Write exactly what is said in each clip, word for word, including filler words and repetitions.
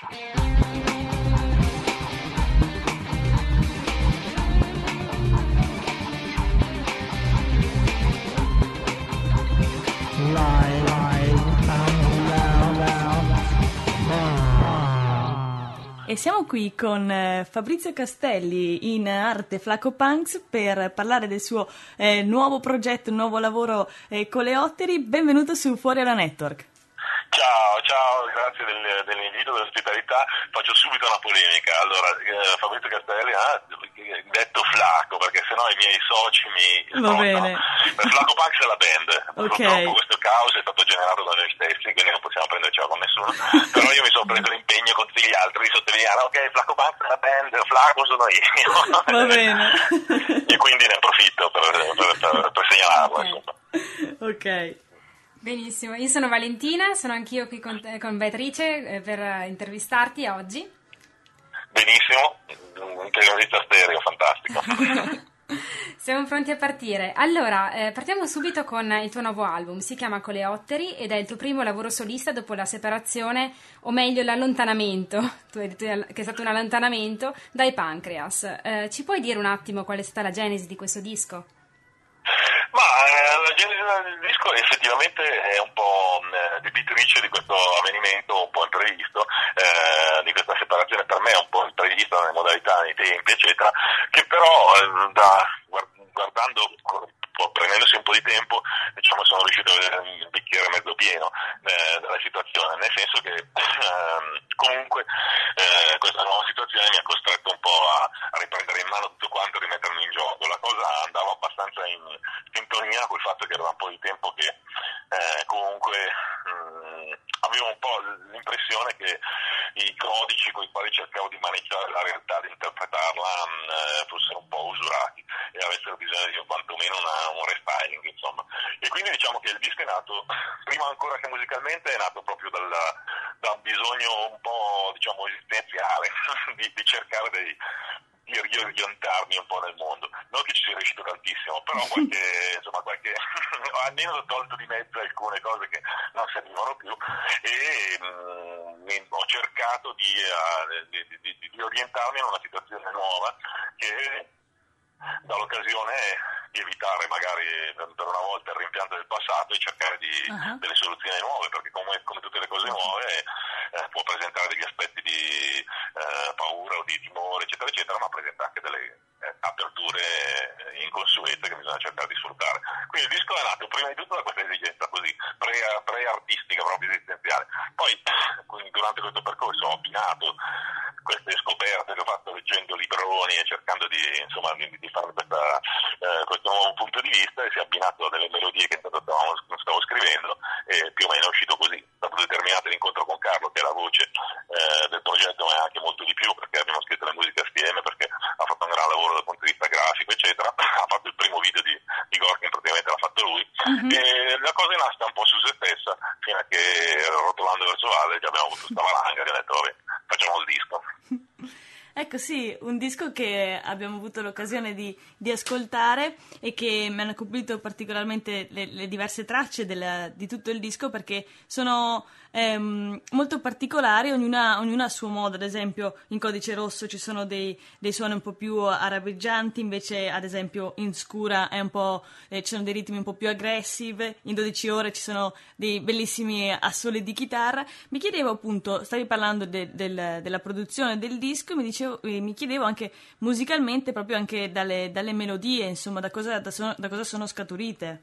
E siamo qui con eh, Fabrizio Castelli in arte Flaco Punks per parlare del suo eh, nuovo progetto, un nuovo lavoro eh, con le Otteri. Benvenuto su Fuori alla Network. Ciao, ciao, grazie del, dell'invito, dell'ospitalità. Faccio subito una polemica. Allora, eh, Fabrizio Castelli ha eh, detto Flaco, perché sennò i miei soci mi... Va no, bene. No. Flaco Punks è la band. Okay. Purtroppo questo caos è stato generato da noi stessi, quindi non possiamo prendercela con nessuno. Però io mi sono preso l'impegno con tutti gli altri di sottolineare, ok, Flaco Punks è la band, Flaco sono io. Va bene. E quindi ne approfitto per, per, per, per segnalarlo, okay. insomma. Ok. Benissimo, io sono Valentina, sono anch'io qui con, con Beatrice eh, per intervistarti oggi. Benissimo, un'intervista stereo, fantastico. Siamo pronti a partire. Allora, eh, partiamo subito con il tuo nuovo album, si chiama Coleotteri ed è il tuo primo lavoro solista dopo la separazione, o meglio l'allontanamento, tu hai detto che è stato un allontanamento, dai Pancreas. Eh, ci puoi dire un attimo qual è stata la genesi di questo disco? Ma eh, la genesi del disco effettivamente è un po' eh, debitrice di questo avvenimento un po' imprevisto, eh, di questa separazione per me è un po' imprevista nelle modalità, nei tempi eccetera, che però eh, da, guardando, prendendosi un po' di tempo, diciamo sono riuscito a vedere il bicchiere mezzo pieno eh, della situazione, nel senso che eh, comunque eh, questa nuova situazione mi ha costretto un po' a, a riprendere in mano tutto quanto e rimettermi in gioco. La cosa andava abbastanza in sintonia col fatto che era un po' di tempo che eh, comunque mh, avevo un po' l'impressione che i codici con i quali cercavo di maneggiare la realtà, di interpretarla, mh, fossero un po' usurati e avessero bisogno di quantomeno una, un restyling, insomma. E quindi diciamo che il disco è nato, prima ancora che musicalmente, è nato proprio dal, da bisogno un po', diciamo, esistenziale di, di cercare dei di riorientarmi un po' nel mondo. Non che ci sia riuscito tantissimo, però qualche, insomma, qualche almeno ho tolto di mezzo alcune cose che non servivano più e mh, ho cercato di, uh, di, di, di, di orientarmi in una situazione nuova che dà l'occasione di evitare magari per una volta il rimpianto del passato e cercare di, uh-huh. delle soluzioni nuove, perché come, come tutte le cose nuove eh, può presentare degli aspetti di eh, paura o di timore eccetera eccetera, ma presenta anche delle eh, aperture inconsuete che bisogna cercare di sfruttare. Quindi il disco è nato prima di tutto da questa esigenza così pre, pre-artistica, proprio esistenziale. Poi durante questo percorso ho abbinato queste scoperte che ho fatto leggendo libroni e cercando di, insomma, di, di farmi questa, eh, questo nuovo punto di vista, e si è abbinato a delle melodie che intanto stavo, stavo scrivendo e più o meno è uscito così. È stato determinato l'incontro con Carlo, che è la voce eh, del progetto, ma è anche molto di più, perché abbiamo scritto le musiche assieme, perché ha fatto un gran lavoro dal punto di vista grafico eccetera, ha fatto il primo video di, di Gorky, praticamente l'ha fatto lui, uh-huh. E la cosa è nata un po' su se stessa fino a che rotolando verso Valle già abbiamo avuto questa valanga che ha detto vabbè, facciamo il disco. Ecco, sì, un disco che abbiamo avuto l'occasione di, di ascoltare e che mi hanno colpito particolarmente le, le diverse tracce della, di tutto il disco, perché sono ehm, molto particolari, ognuna, ognuna a suo modo. Ad esempio in Codice Rosso ci sono dei, dei suoni un po' più arabeggianti, invece ad esempio in Scura è un po', eh, ci sono dei ritmi un po' più aggressive, in dodici ore ci sono dei bellissimi assoli di chitarra. Mi chiedevo appunto, stavi parlando de, del, della produzione del disco, mi dicevo mi chiedevo anche musicalmente, proprio anche dalle, dalle melodie, insomma, da cosa, da, sono, da cosa sono scaturite.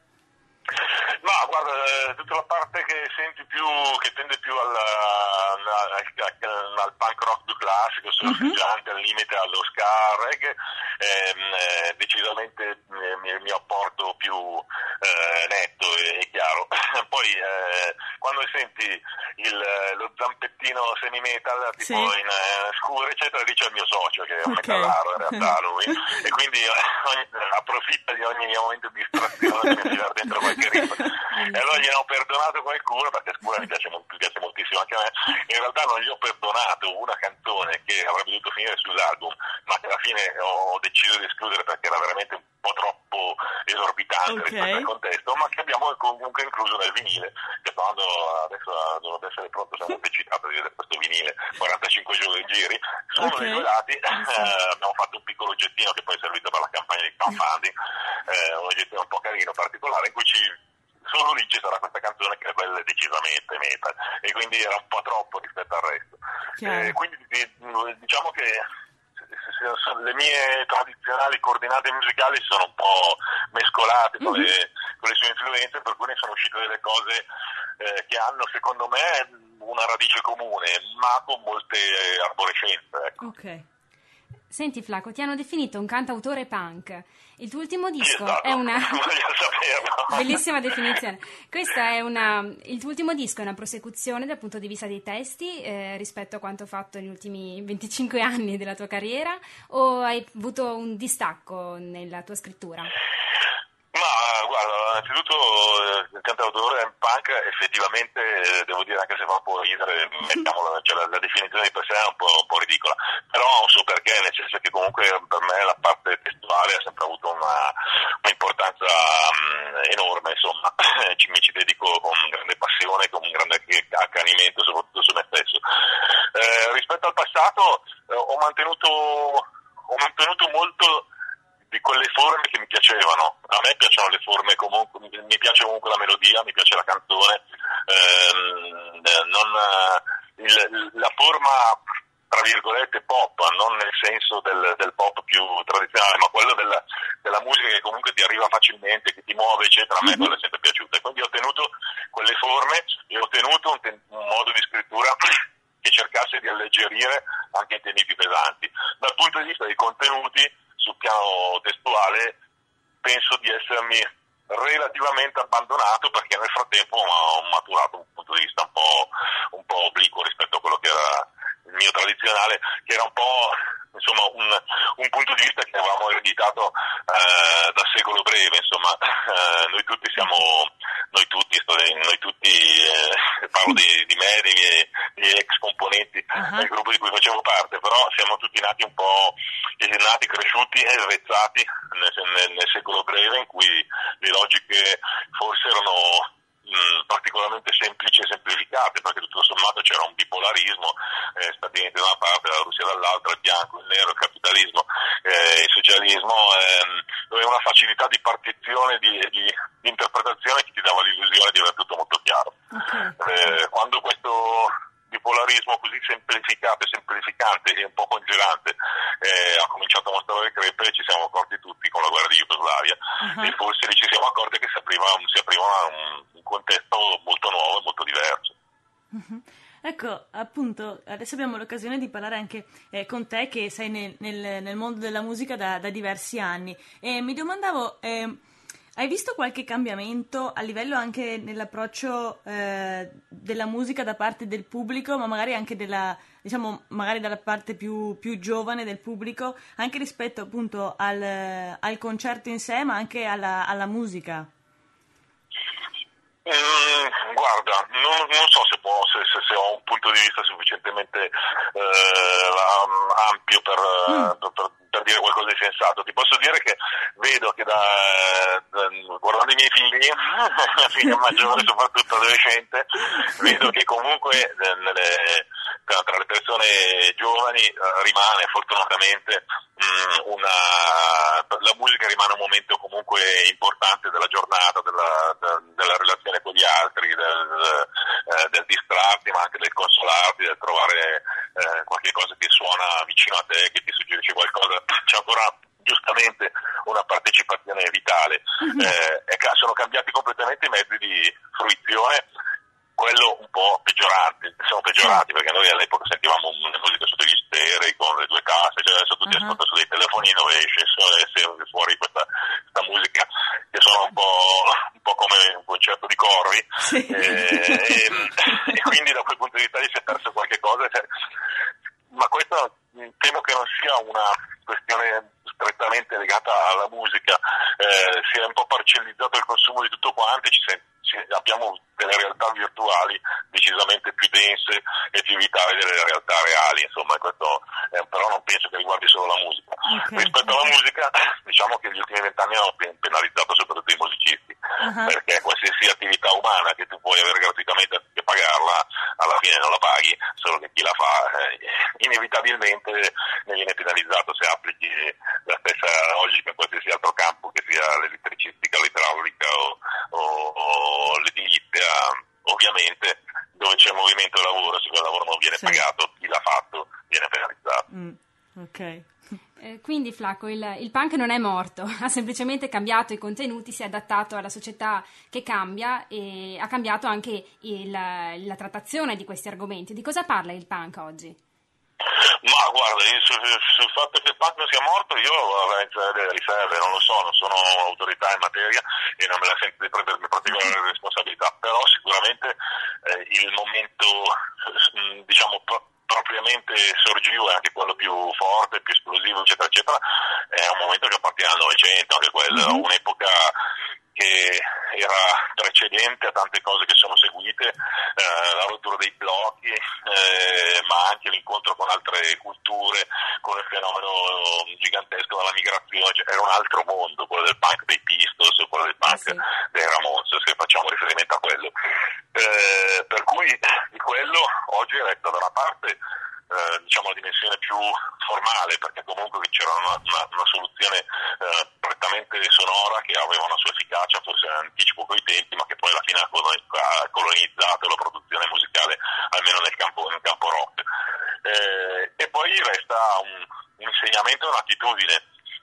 Ma guarda, tutta la parte che senti più, che tende più al, al, al, al punk rock più classico, surfeggiante, uh-huh. al limite allo ska, reggae, eh, decisamente mi, mi apporto più eh, netto e, e chiaro. Poi eh, quando senti il, lo zampettino semi-metal, tipo sì. in uh, Scura, eccetera, lì c'è il mio socio, che è un okay. metallaro in realtà lui, e quindi ogni, approfitta di ogni momento di distrazione per tirare dentro qualche ritmo. E allora gliene ho perdonato qualcuno, perché Scura mi piace, mi piace moltissimo anche a me. In realtà non gli ho perdonato una canzone che avrebbe dovuto finire sull'album, ma che alla fine ho deciso di escludere perché era veramente un po' troppo troppo esorbitante okay. rispetto al contesto, ma che abbiamo comunque incluso nel vinile, che quando adesso dovrebbe essere pronto, siamo molto eccitati di vedere questo vinile, quarantacinque giorni in giri, su uno okay. dei due lati sì. eh, abbiamo fatto un piccolo oggettino che poi è servito per la campagna di crowdfunding, eh, un oggettino un po' carino, particolare, in cui ci solo lì ci sarà questa canzone che è quella decisamente metal, e quindi era un po' troppo rispetto al resto. Eh, quindi diciamo che le mie tradizionali coordinate musicali sono un po' mescolate con, mm-hmm. le, con le sue influenze, per cui ne sono uscite delle cose eh, che hanno secondo me una radice comune, ma con molte arborescenze. Ecco. Ok. Senti Flaco, ti hanno definito un cantautore punk. Il tuo ultimo disco esatto. è una saperlo. Bellissima definizione. Questa è una il tuo ultimo disco è una prosecuzione dal punto di vista dei testi eh, rispetto a quanto fatto negli ultimi venticinque anni della tua carriera, o hai avuto un distacco nella tua scrittura? Ma guarda, innanzitutto eh, il cantautore punk effettivamente eh, devo dire, anche se fa un po' ridere, mettiamola, cioè la, la definizione di per sé è un po', un po' ridicola, però non so perché, nel senso che comunque per me la parte testuale ha sempre avuto una, un'importanza um, enorme, insomma, ci, mi ci dedico con grande passione, con un grande accanimento soprattutto su me stesso. Eh, rispetto al passato eh, ho mantenuto ho mantenuto molto di quelle forme che mi piacevano. A me piacciono le forme comunque, mi piace comunque la melodia, mi piace la canzone, ehm, non, il, la forma tra virgolette pop, non nel senso del, del pop più tradizionale, ma quello della, della musica che comunque ti arriva facilmente, che ti muove, eccetera. A me quello è sempre piaciuto, e quindi ho tenuto quelle forme e ho tenuto un, ten- un modo di scrittura che cercasse di alleggerire anche i temi più pesanti. Dal punto di vista dei contenuti, sul piano testuale, penso di essermi relativamente abbandonato, perché nel frattempo ho maturato un punto di vista un po', un po' obliquo rispetto a quello che era il mio tradizionale, che era un po' insomma un, un punto di vista che avevamo ereditato eh, dal secolo breve, insomma. Eh, noi tutti siamo noi tutti, sto, noi tutti eh, parlo di, di me, dei miei, miei ex componenti uh-huh. del gruppo di cui facevo parte, però siamo tutti nati un po' nati, cresciuti e svezzati nel, nel, nel secolo breve, in cui le logiche forse erano mh, particolarmente semplici e semplificate, perché tutto sommato c'era un bipolarismo, eh, Stati Uniti da una parte, la Russia dall'altra, il bianco, il nero, il capitalismo, eh, il socialismo, ehm, dove una facilità di partizione, di, di, di interpretazione che ti dava l'illusione di avere tutto molto chiaro. Okay. Eh, quando questo bipolarismo così semplificato e semplificante e un po' congelante eh, ha cominciato a mostrare le crepe, ci siamo accorti tutti con la guerra di Jugoslavia uh-huh. e forse lì ci siamo accorti che si apriva un, si apriva un, un contesto molto nuovo e molto diverso. Uh-huh. Ecco, appunto, adesso abbiamo l'occasione di parlare anche eh, con te, che sei nel, nel, nel mondo della musica da, da diversi anni, e mi domandavo eh, hai visto qualche cambiamento a livello anche nell'approccio eh, della musica da parte del pubblico, ma magari anche della, diciamo, magari dalla parte più, più giovane del pubblico, anche rispetto appunto al, al concerto in sé, ma anche alla, alla musica? Mm, guarda, non, non so se, può, se, se, se ho un punto di vista sufficientemente eh, ampio per, mm. per, per, per dire qualcosa di sensato. Ti posso dire che vedo che da, da guardando i miei figli, la figlia maggiore soprattutto adolescente, vedo che comunque nelle, tra, tra le persone giovani eh, rimane fortunatamente mh, una la musica rimane un momento comunque importante della giornata, della, della relazione con gli altri, del, eh, del distrarti, ma anche del consolarti, del trovare eh, qualche cosa che suona vicino a te, che ti suggerisce qualcosa. C'è ancora giustamente una partecipazione vitale. Mm-hmm. Eh, e sono cambiati completamente i mezzi di fruizione, quello un po' peggiorante, siamo peggiorati, perché noi all'epoca sentivamo una musica su degli sterei con le due casse, cioè adesso tutti uh-huh. ascoltano su dei telefonini dove esce, esce fuori questa, questa musica che suona un po', un po' come un concerto di corvi, sì. e, e, e quindi da quel punto di vista lì si è perso qualche cosa, cioè, ma questo temo che non sia una questione strettamente legata alla musica, eh, si è un po' parcellizzato il consumo di tutto quanto, ci sent- abbiamo delle realtà virtuali decisamente più dense e più vitali delle realtà reali, insomma, questo eh, però non penso che riguardi solo la musica. Okay, rispetto okay. alla musica, diciamo che gli ultimi vent'anni hanno qualsiasi attività umana che tu puoi avere gratuitamente anziché pagarla, alla fine non la paghi, solo che chi la fa eh, inevitabilmente ne viene penalizzato se applichi la stessa logica in qualsiasi altro campo, che sia l'elettricistica, l'idraulica o, o, o l'edilizia. Ovviamente dove c'è movimento di lavoro, se quel lavoro non viene sì. pagato, chi l'ha fatto viene penalizzato. Mm, ok. Eh, quindi Flacco, il, il punk non è morto, ha semplicemente cambiato i contenuti, si è adattato alla società che cambia e ha cambiato anche il, la trattazione di questi argomenti. Di cosa parla il punk oggi? Ma guarda, io, sul, sul fatto che il punk non sia morto io avrei delle riserve, non lo so, non sono autorità in materia e non me la sento di prendermi particolari responsabilità, però sicuramente eh, il momento eh, diciamo pro- propriamente sorgivo è anche quello più forte, più esplosivo, eccetera, eccetera, è un momento che appartiene al Novecento, anche quello, mm-hmm. un'epoca che era precedente a tante cose che sono seguite, eh, la rottura dei blocchi, eh, ma anche l'incontro con altre culture, con il fenomeno gigantesco della migrazione, cioè, era un altro mondo, quello del punk dei Pistols, quello del punk sì. dei Ramones, se facciamo riferimento a quello. Eh, per cui di quello oggi resta da una parte eh, diciamo la dimensione più formale, perché comunque c'era una, una, una soluzione eh, prettamente sonora che aveva una sua efficacia, forse in anticipo coi tempi, ma che poi alla fine ha colonizzato la produzione musicale, almeno nel campo, nel campo rock. Eh, e poi resta un, un insegnamento e un'attitudine.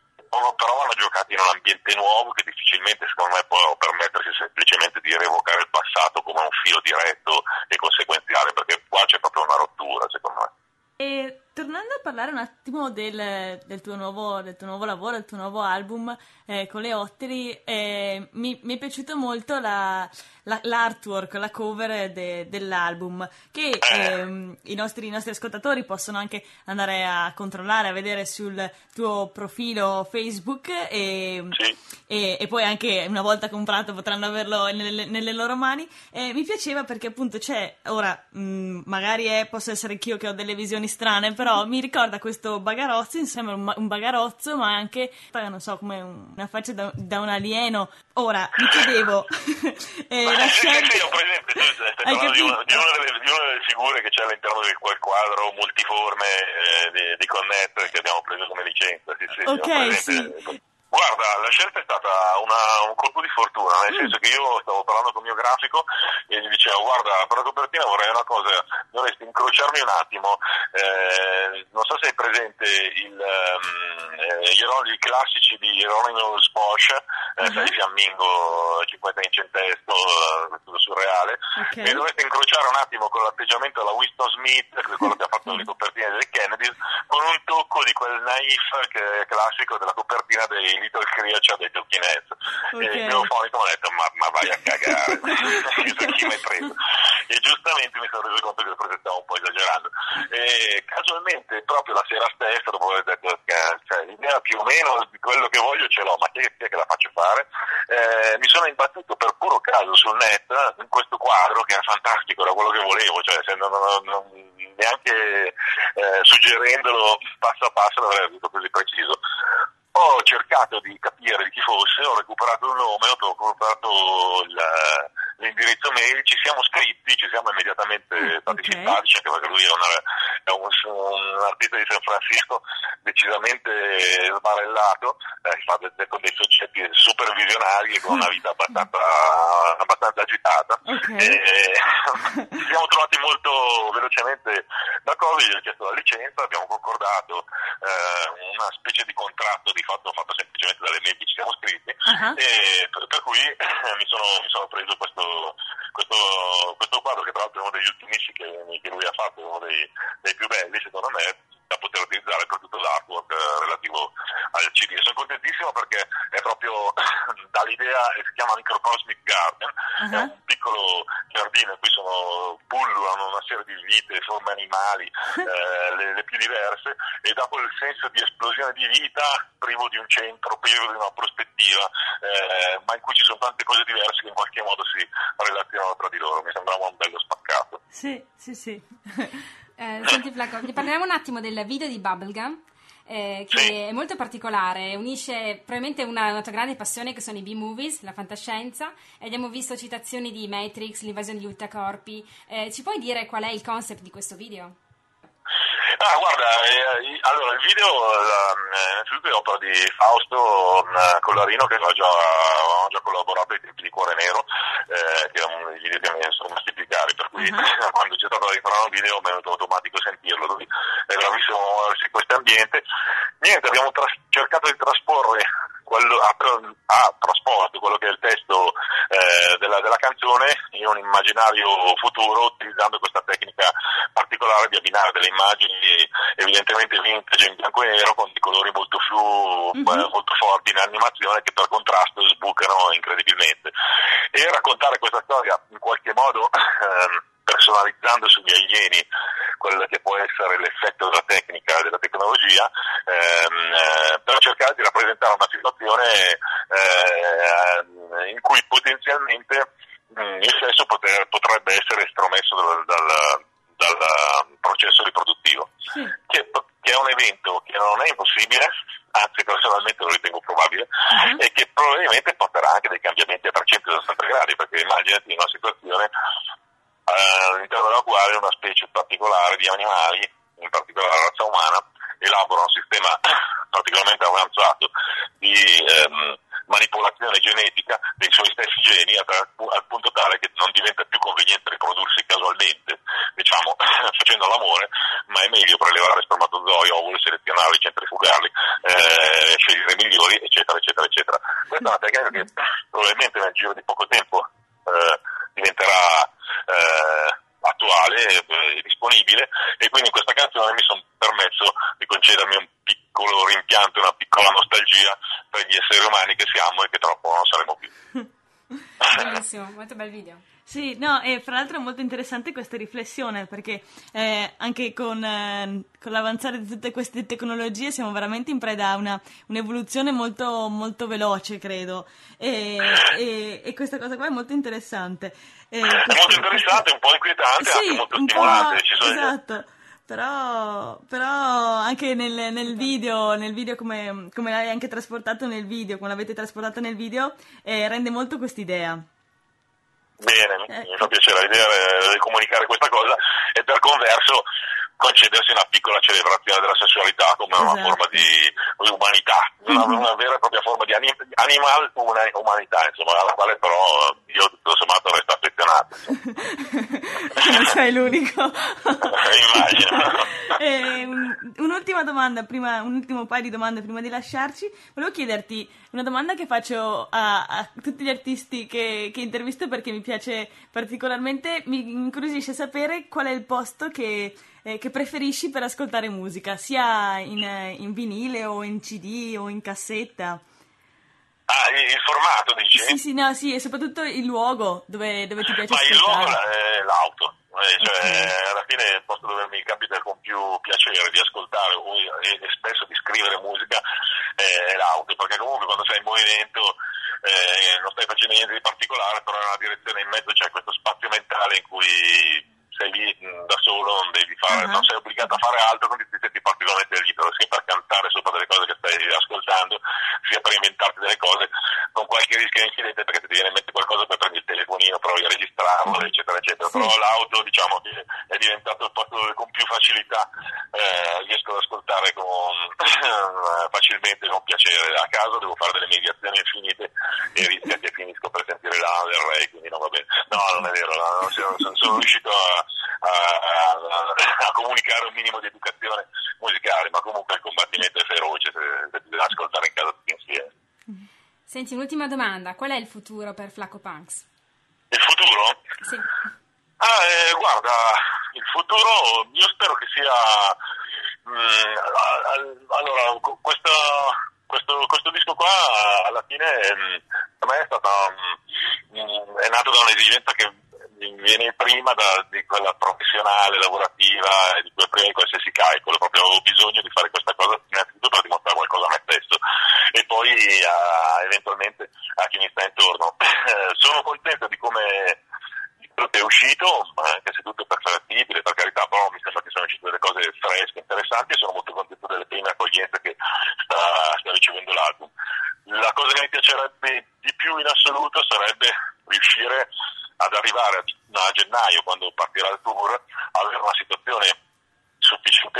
Però vanno giocati in un ambiente nuovo che difficilmente secondo me può permettersi semplicemente di rievocare il passato come un filo diretto e conseguenziale, perché qua c'è proprio una rottura secondo me. E tornando a parlare un attimo del, del, tuo, nuovo, del tuo nuovo lavoro, del tuo nuovo album eh, con le Otteri, eh, mi, mi è piaciuto molto la, la, l'artwork, la cover de, dell'album, che eh, i, nostri, i nostri ascoltatori possono anche andare a controllare, a vedere sul tuo profilo Facebook e, sì. e, e poi anche una volta comprato potranno averlo nelle, nelle loro mani. Eh, mi piaceva perché appunto c'è, ora mh, magari è, posso essere anch'io che ho delle visioni strane, però mi ricorda questo bagarozzo, insieme un, un bagarozzo, ma anche, non so, come un, una faccia da, da un alieno. Ora, mi chiedevo... eh, la scelta... Sì, sì, ho presente, tu stai parlando di una, di, una delle, di una delle figure che c'è all'interno di quel quadro multiforme eh, di, di Connect che abbiamo preso come licenza. Sì, sì, ok, sì. Guarda, la scelta è stata una, un colpo di fortuna, nel senso che io stavo parlando con il mio grafico e gli dicevo guarda, per la copertina vorrei una cosa, dovresti incrociarmi un attimo, eh, non so se hai presente il, um, eh, gli eroi classici di Geronimo Sbosch, eh, uh-huh. sai, fiammingo, cinquanta inci in testo, eh, tutto surreale, okay. E dovresti incrociare un attimo con l'atteggiamento della Winston Smith, che è quello che ha fatto le copertine delle Kennedy, con un tocco di quel naif che è classico della copertina dei Little Creature dei Talking Heads. Okay. E il mio fonico mi ha detto ma, ma vai a cagare, chi mi hai preso? E giustamente mi sono reso conto che forse stavo un po' esagerando. E casualmente proprio la sera stessa, dopo aver detto cioè, l'idea più o meno di quello che voglio ce l'ho, ma chi è che la faccio fare? Eh, mi sono imbattuto per puro caso sul net in questo quadro che era fantastico, era quello che volevo, cioè se non, non, non, neanche eh, suggerendolo passo a passo l'avrei avuto così preciso. Ho cercato di capire di chi fosse, ho recuperato il nome, ho recuperato il, l'indirizzo mail, ci siamo scritti, ci siamo immediatamente stati okay. simpatici, anche perché lui è, una, è un, un artista di San Francisco decisamente sbarellato, eh, fa de, de, con dei soggetti super visionari e con una vita abbastanza, abbastanza agitata. Okay. E, ci siamo trovati molto velocemente d'accordo, gli ho chiesto la licenza, abbiamo concordato eh, una specie di contratto di fatto fatto semplicemente dalle mail che ci siamo scritti, uh-huh. e per, per cui eh, mi, sono, mi sono preso questo, questo, questo quadro che tra l'altro è uno degli ultimissimi che, che lui ha fatto, uno dei, dei più belli secondo me, da poter utilizzare per tutto l'artwork eh, relativo al C D. Sono contentissimo perché è proprio dall'idea, si chiama Microcosmic Garden, uh-huh. è un piccolo giardino in cui sono pullulano una serie di vite, forme animali, eh, le, le più diverse, e dà quel senso di esplosione di vita privo di un centro, privo di una prospettiva, eh, ma in cui ci sono tante cose diverse che in qualche modo si relazionano tra di loro. Mi sembrava un bello spaccato. Sì, sì, sì. Eh, senti Flacco, ti parliamo un attimo del video di Bubblegum. eh, che sì. è molto particolare, unisce probabilmente una, una tua grande passione che sono i B-movies, la fantascienza, e abbiamo visto citazioni di Matrix, l'invasione degli ultracorpi. Eh, ci puoi dire qual è il concept di questo video? Ah, guarda, eh, allora il video eh, innanzitutto è opera di Fausto eh, Collarino, che aveva già, aveva già collaborato ai tempi di Cuore Nero, eh, che è un video che mi sono rimasti più cari, per cui uh-huh. quando c'è stato da riparare un video mi è venuto automatico sentirlo, lui è bravissimo a muoversi in questo ambiente. Niente, abbiamo tras- cercato di trasporre quello, ha, ha trasposto quello che è il testo eh, della, della canzone in un immaginario futuro, utilizzando questa tecnica particolare di abbinare delle immagini evidentemente vintage in bianco e nero con dei colori molto flu, mm-hmm. eh, molto forti in animazione, che per contrasto sbucano incredibilmente, e raccontare questa storia in qualche modo ehm, personalizzando sugli alieni quello che può essere l'effetto della tecnica e della tecnologia, ehm, eh, per cercare di rappresentare una situazione eh, in cui potenzialmente mh, il sesso poter, potrebbe essere estromesso dal, dal, dal processo riproduttivo, sì. che, che è un evento che non è impossibile, anzi personalmente lo ritengo probabile, uh-huh. e che probabilmente porterà anche dei cambiamenti a trecentosessanta gradi, perché immaginati una situazione all'interno della quale una specie particolare di animali, in particolare la razza umana, elabora un sistema particolarmente avanzato di ehm, manipolazione genetica dei suoi stessi geni al punto tale che non diventa più conveniente riprodursi casualmente, diciamo facendo l'amore, ma è meglio prelevare spermatozoi, ovuli, selezionarli, centrifugarli, eh, scegliere i migliori, eccetera, eccetera, eccetera. Questa è una tecnica che probabilmente nel giro di poco tempo eh, diventerà Eh, attuale e eh, disponibile, e quindi in questa canzone mi sono permesso di concedermi un piccolo rimpianto, una piccola nostalgia per gli esseri umani che siamo e che troppo non saremo più. Bellissimo, molto bel video. Sì, no, e fra l'altro è molto interessante questa riflessione, perché eh, anche con, eh, con l'avanzare di tutte queste tecnologie siamo veramente in preda a una, un'evoluzione molto, molto veloce, credo, e, e, e questa cosa qua è molto interessante. E è questo, molto interessante, un po' inquietante, sì, anche molto stimolante. Ci sono esatto. Però, però anche nel, nel video, nel video come, come l'hai anche trasportato nel video, come l'avete trasportato nel video, eh, rende molto quest'idea. Bene, ecco. Mi fa piacere l'idea di comunicare questa cosa, e per converso concedersi una piccola celebrazione della sessualità come esatto. una forma di, di umanità, una, una vera e propria forma di anim, animal una umanità, insomma, alla quale però io tutto sommato resto affezionato. Non sei l'unico. Immagino. eh, un'ultima domanda, prima, un ultimo paio di domande prima di lasciarci. Volevo chiederti una domanda che faccio a, a tutti gli artisti che, che intervisto, perché mi piace particolarmente, mi incuriosisce sapere qual è il posto che, eh, che preferisci per ascoltare musica, sia in, in vinile o in C D o in cassetta. Ah, il formato, dici? Sì, sì, no, sì, e soprattutto il luogo dove, dove ti piace Ma ascoltare. Ma il luogo è l'auto, eh, cioè okay. alla fine il posto dove mi capita con più piacere di ascoltare o, e, e spesso di scrivere musica è l'auto, perché comunque quando sei in movimento eh, non stai facendo niente di particolare, però nella direzione in mezzo c'è questo spazio mentale in cui sei lì da solo, non devi fare, uh-huh. non sei obbligato a fare altro, quindi ti senti particolarmente libero, sia per cantare sopra delle cose che stai ascoltando, sia per inventarti delle cose, con qualche rischio incidente, perché ti viene in mente qualcosa, poi prendi il telefonino, provi a registrarlo, uh-huh. eccetera, eccetera. Sì. Però l'auto, diciamo che è diventato il posto dove con più facilità eh, riesco ad ascoltare con, facilmente, con piacere. A casa devo fare delle mediazioni infinite e rischia che finisco per sentire la del Re, quindi non va bene. No, non è vero, no, sono, sono riuscito a A, a, a comunicare un minimo di educazione musicale, ma comunque il combattimento è feroce se, se ti devi ascoltare in casa tutti insieme. Senti, un'ultima domanda, qual è il futuro per Flaco Punks? Il futuro? Sì. Ah, eh, guarda, il futuro io spero che sia mh, allora questo, questo, questo disco qua alla fine mh, per me è stata mh, è nato da un'esigenza che viene prima da, di quella professionale, lavorativa, e di cui prima di qualsiasi calcolo. Proprio avevo bisogno di fare questa cosa innanzitutto per dimostrare qualcosa a me stesso e poi a, eventualmente a chi mi sta intorno. Sono contento di come di quello che è uscito, anche se tutto è perfettibile, per carità, però mi sembra che sono uscite delle cose fresche, interessanti, e sono molto contento delle prime accoglienze che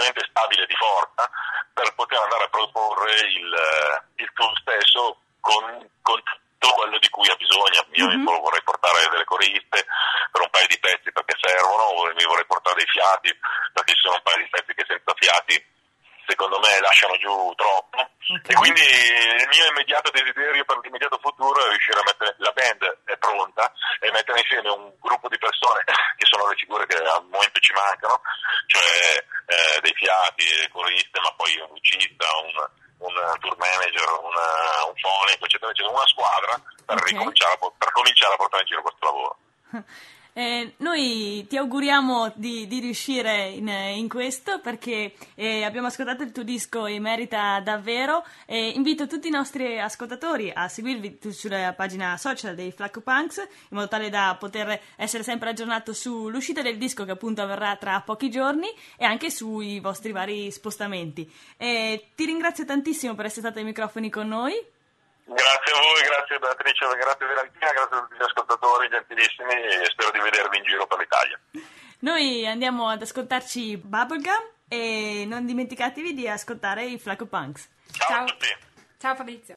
sufficientemente stabile di forza per poter andare a proporre il, il tour stesso con, con tutto quello di cui ha bisogno. Io mm-hmm. mi vorrei portare delle coriste per un paio di pezzi perché servono, o mi vorrei portare dei fiati perché ci sono un paio di pezzi che senza fiati secondo me lasciano giù troppo, okay. E quindi il mio immediato desiderio per l'immediato futuro è riuscire a mettere, la band è pronta, e mettere insieme un gruppo di persone che sono le figure che al momento ci mancano, cioè eh, dei fiati, coriste, ma poi un lucista, un, un tour manager, una, un fonico, eccetera, eccetera, una squadra per, okay. ricominciare a, per cominciare a portare in giro questo lavoro. Eh, noi ti auguriamo di, di riuscire in, in questo, perché eh, abbiamo ascoltato il tuo disco e merita davvero. Eh, invito tutti i nostri ascoltatori a seguirvi sulla pagina social dei Flacco Punks, in modo tale da poter essere sempre aggiornato sull'uscita del disco, che appunto avverrà tra pochi giorni, e anche sui vostri vari spostamenti. Eh, ti ringrazio tantissimo per essere stato ai microfoni con noi. Grazie a voi, grazie Beatrice, grazie Valentina, grazie a tutti gli ascoltatori gentilissimi, e spero di vedervi in giro per l'Italia. Noi andiamo ad ascoltarci Bubblegum, e non dimenticatevi di ascoltare i Flacco Punks. Ciao, Ciao a tutti. Ciao Fabrizio.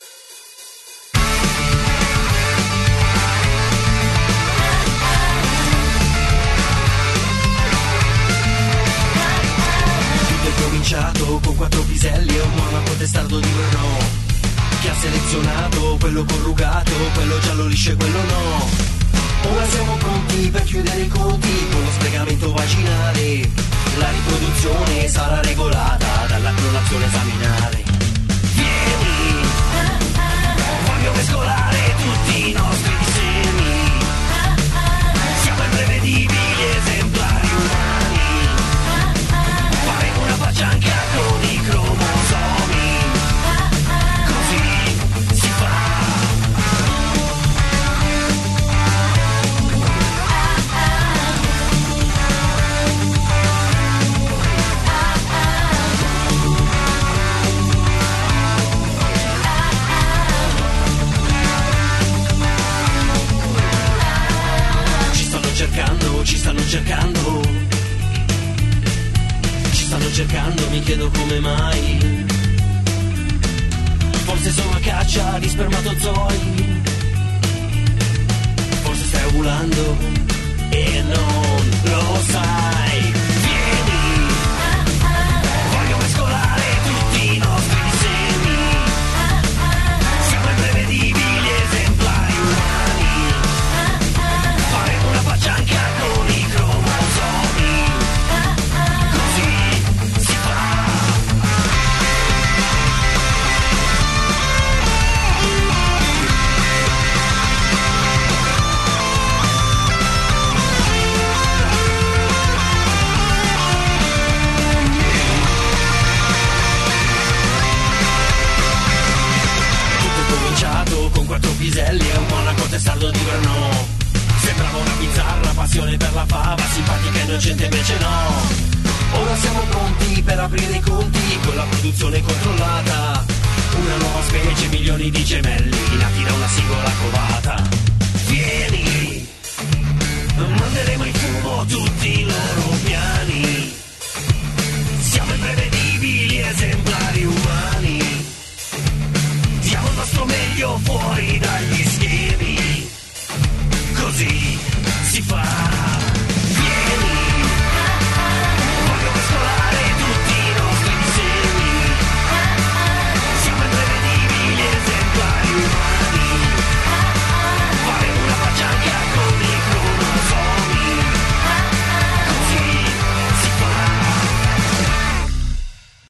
Tutto è cominciato con quattro piselli e un monaco testardo di Brno, che ha selezionato quello corrugato, quello giallo liscio e quello no. Ora siamo pronti per chiudere i conti con lo spiegamento vaginale. La riproduzione sarà regolata dalla clonazione estaminale. Vieni, voglio mescolare tutti i nostri disegni. Siamo imprevedibili esemplari umani. Faremo una faccianca con i cromosomi. Ci stanno cercando, ci stanno cercando, mi chiedo come mai. Forse sono a caccia di spermatozoi, forse stai ovulando e non lo sai. Vieni, voglio mescolare tutti i nostri disegni. Siamo imprevedibili esemplari umani. Faremo una faccianca con i cromosomi. Così si fa. Con quattro piselli e un monaco testardo di Brno. Sembrava una bizzarra passione per la fava, simpatica e innocente invece no. Ora siamo pronti per aprire i conti con la produzione controllata. Una nuova specie, milioni di gemelli nati da una singola covata. Vieni, manderemo in fumo tutti i loro piani.